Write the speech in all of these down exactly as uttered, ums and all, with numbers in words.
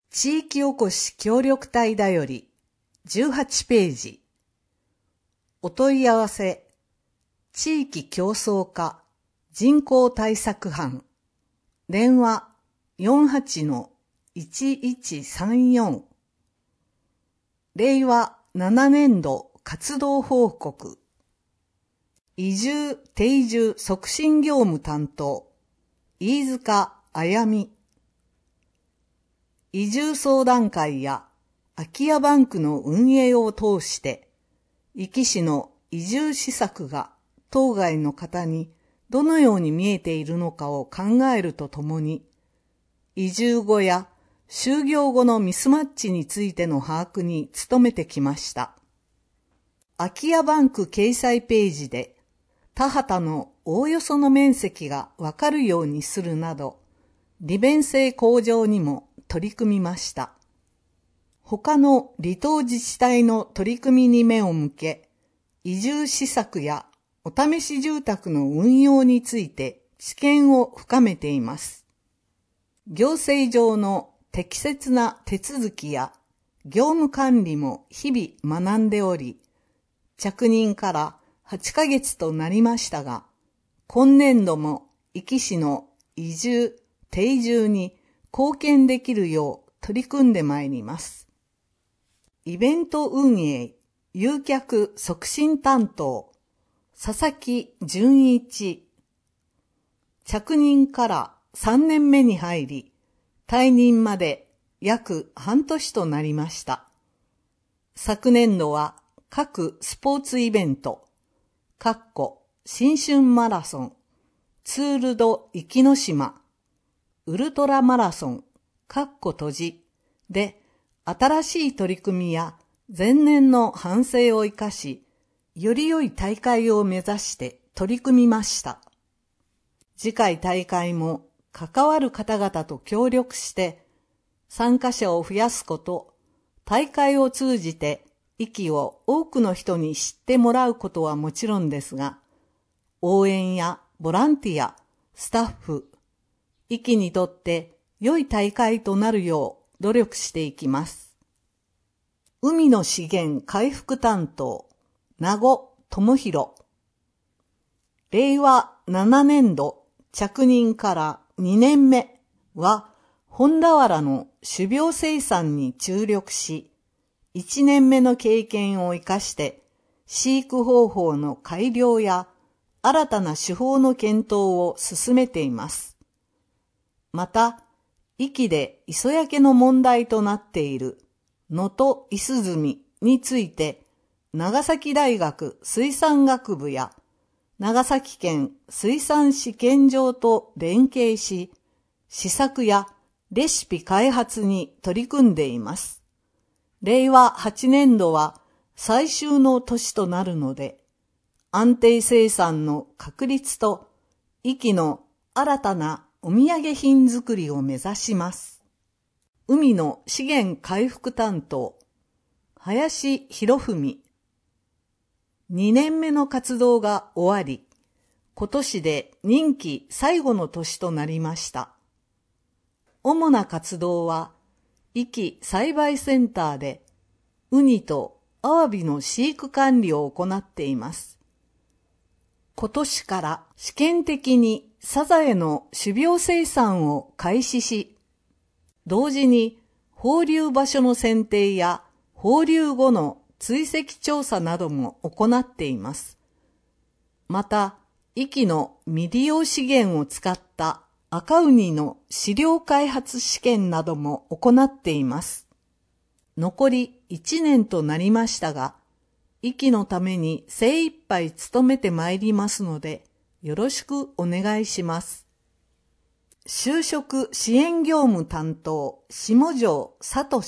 地域おこし協力隊だよりじゅうはちページ。お問い合わせ、地域競争課人口対策班、電話 よんはちのいちいちさんよん。令和ななねん度活動報告。移住定住促進業務担当、飯塚あやみ。移住相談会や空き家バンクの運営を通して、壱岐市の移住施策が当該の方にどのように見えているのかを考えるとともに、移住後や就業後のミスマッチについての把握に努めてきました。空き家バンク掲載ページで田畑のおおよその面積がわかるようにするなど、利便性向上にも取り組みました。他の離島自治体の取り組みに目を向け、移住施策やお試し住宅の運用について知見を深めています。行政上の適切な手続きや業務管理も日々学んでおり、着任からはちかげつとなりましたが、今年度も壱岐市の移住、定住に貢献できるよう取り組んでまいります。イベント運営、誘客促進担当、佐々木純一。着任からさんねんめに入り、退任まで約半年となりました。昨年度は各スポーツイベント、かっこ新春マラソン、ツールド壱岐島、ウルトラマラソン、かっこ閉じで新しい取り組みや前年の反省を生かし、より良い大会を目指して取り組みました。次回大会も関わる方々と協力して参加者を増やすこと、大会を通じて壱岐を多くの人に知ってもらうことはもちろんですが、応援やボランティア、スタッフ、壱岐にとって良い大会となるよう努力していきます。海の資源回復担当、名護智弘。令和ななねん度着任からにねんめは、本田原の種苗生産に注力し、いちねんめの経験を生かして飼育方法の改良や新たな手法の検討を進めています。また、壱岐で磯焼けの問題となっている能登イスズミについて、長崎大学水産学部や長崎県水産試験場と連携し、施策やレシピ開発に取り組んでいます。令和はちねん度は最終の年となるので、安定生産の確立と壱岐の新たなお土産品作りを目指します。海の資源回復担当、林博文。にねんめの活動が終わり、今年で任期最後の年となりました。主な活動は、壱岐栽培センターでウニとアワビの飼育管理を行っています。今年から試験的にサザエの種苗生産を開始し、同時に放流場所の選定や放流後の追跡調査なども行っています。また、壱岐の未利用資源を使った赤ウニの飼料開発試験なども行っています。残りいちねんとなりましたが、壱岐のために精一杯努めてまいりますので、よろしくお願いします。就職支援業務担当、下條聡。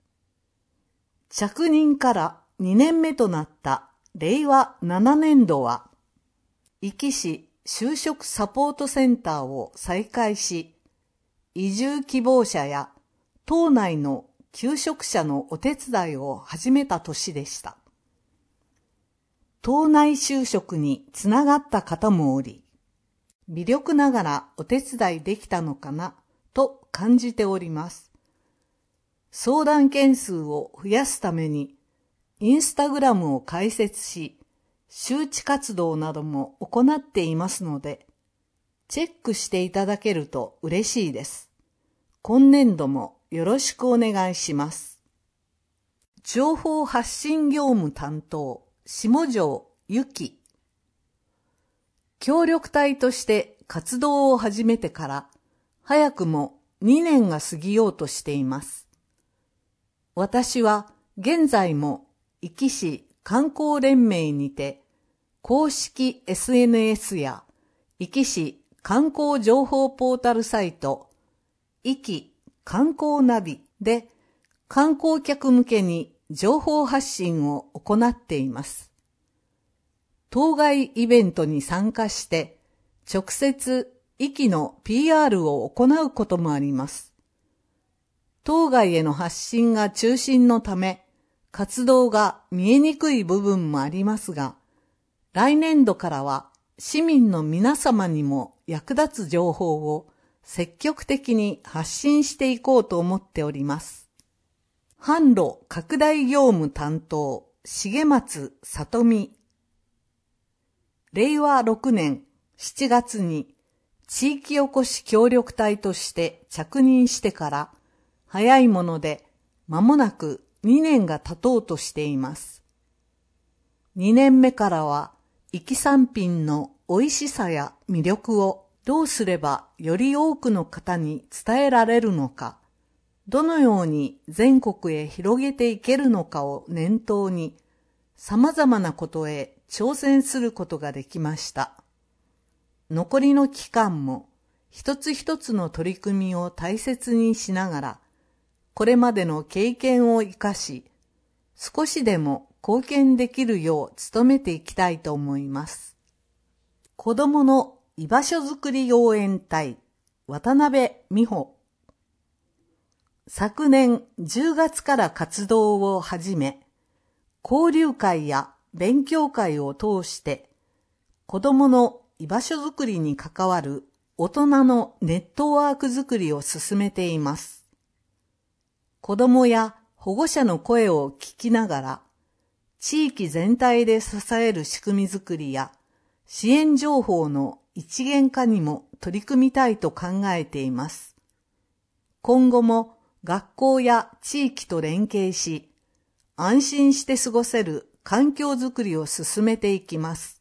着任からにねんめとなった令和ななねん度は、壱岐市就職サポートセンターを再開し、移住希望者や島内の求職者のお手伝いを始めた年でした。島内就職につながった方もおり、微力ながらお手伝いできたのかなと感じております。 相談件数を増やすために、インスタグラムを開設し、周知活動なども行っていますので、チェックしていただけると嬉しいです。今年度もよろしくお願いします。情報発信業務担当、下條ゆき。協力隊として活動を始めてから、早くもにねんが過ぎようとしています。私は現在も壱岐市観光連盟にて、公式 エスエヌエス や壱岐市観光情報ポータルサイト、壱岐観光ナビで観光客向けに情報発信を行っています。当該イベントに参加して、直接壱岐の ピーアール を行うこともあります。当該への発信が中心のため、活動が見えにくい部分もありますが、来年度からは市民の皆様にも役立つ情報を積極的に発信していこうと思っております。販路拡大業務担当、重松里美。れいわろくねんしちがつに地域おこし協力隊として着任してから早いもので間もなくにねんが経とうとしています。にねんめからは壱岐産品の美味しさや魅力をどうすればより多くの方に伝えられるのか、どのように全国へ広げていけるのかを念頭に様々なことへ挑戦することができました。残りの期間も一つ一つの取り組みを大切にしながら、これまでの経験を生かし、少しでも貢献できるよう努めていきたいと思います。子どもの居場所づくり応援隊、渡辺美穂。昨年じゅうがつから活動を始め、交流会や勉強会を通して、子どもの居場所づくりに関わる大人のネットワークづくりを進めています。子どもや保護者の声を聞きながら、地域全体で支える仕組みづくりや支援情報の一元化にも取り組みたいと考えています。今後も学校や地域と連携し、安心して過ごせる環境づくりを進めていきます。